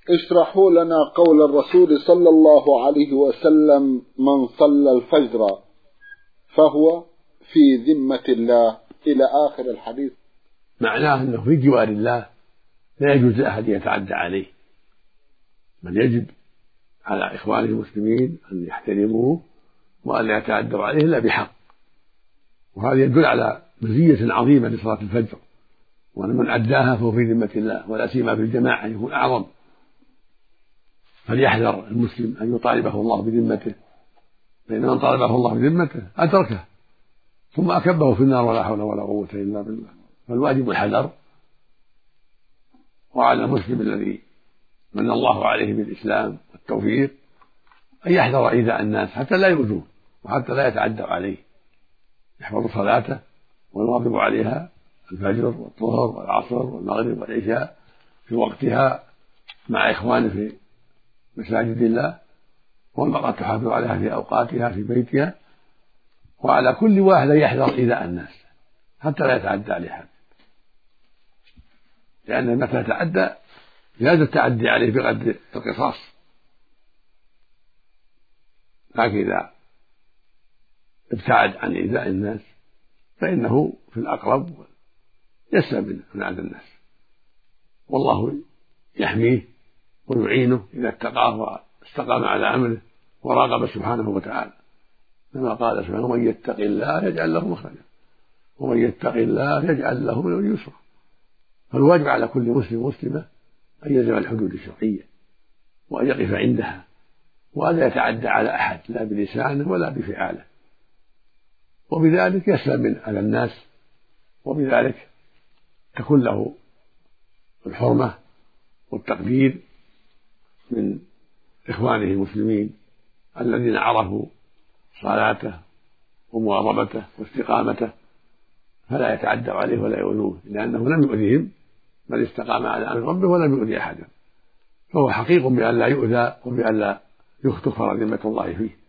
اشرحوا لنا قول الرسول صلى الله عليه وسلم: من صلى الفجر فهو في ذمة الله، إلى آخر الحديث. معناه أنه في جوار الله، لا يجوز لأحد يتعدى عليه، بل يجب على إخوانه المسلمين أن يحترموه وأن لا يتعدوا عليه إلا بحق. وهذا يدل على مزية عظيمة لصلاة الفجر، وأن من أداها فهو في ذمة الله، ولا سيما في الجماعة يكون أعظم. فليحذر المسلم أن يطالبه الله بذمته، فإن من طالبه الله بذمته أدركه ثم أكبه في النار ولا حول ولا قوة إلا بالله. فالواجب الحذر، وعلى المسلم الذي من الله عليه بالإسلام والتوفيق أن يحذر إيذاء الناس حتى لا يؤذوه وحتى لا يتعدوا عليه، يحفظ صلاته ويواظب عليها الفجر والظهر والعصر والمغرب والعشاء في وقتها مع إخوانه في مساجد الله، والمرأة تحافظ عليها في أوقاتها في بيتها. وعلى كل واحد يحذر إيذاء الناس حتى لا يتعدى عليه حد، لأن متى يتعدى زاد التعدي عليه بقدر القصاص. لكن إذا ابتعد عن إيذاء الناس فإنه في الأقرب يسلم من أذى الناس، والله يحميه ويعينه إذا اتقاه واستقام على أمره وراقب سبحانه وتعالى، كما قال سبحانه: ومن يتق الله يجعل له مخرجا ومن يتق الله يجعل له من أمره يسرا. فالواجب على كل مسلم ومسلمة أن يلزم الحدود الشرعية وأن يقف عندها، وألا يتعدى على أحد لا بلسانه ولا بفعاله، وبذلك يسلم من أذى الناس، وبذلك تكون له الحرمة والتقدير من إخوانه المسلمين الذين عرفوا صلاته ومواظبته واستقامته، فلا يتعدوا عليه ولا يؤذوه، لأنه لم يؤذهم بل استقام على أمر ربه ولم يؤذي أحدا، فهو حقيق بأن لا يؤذى وبأن لا تكفر ذمة الله فيه.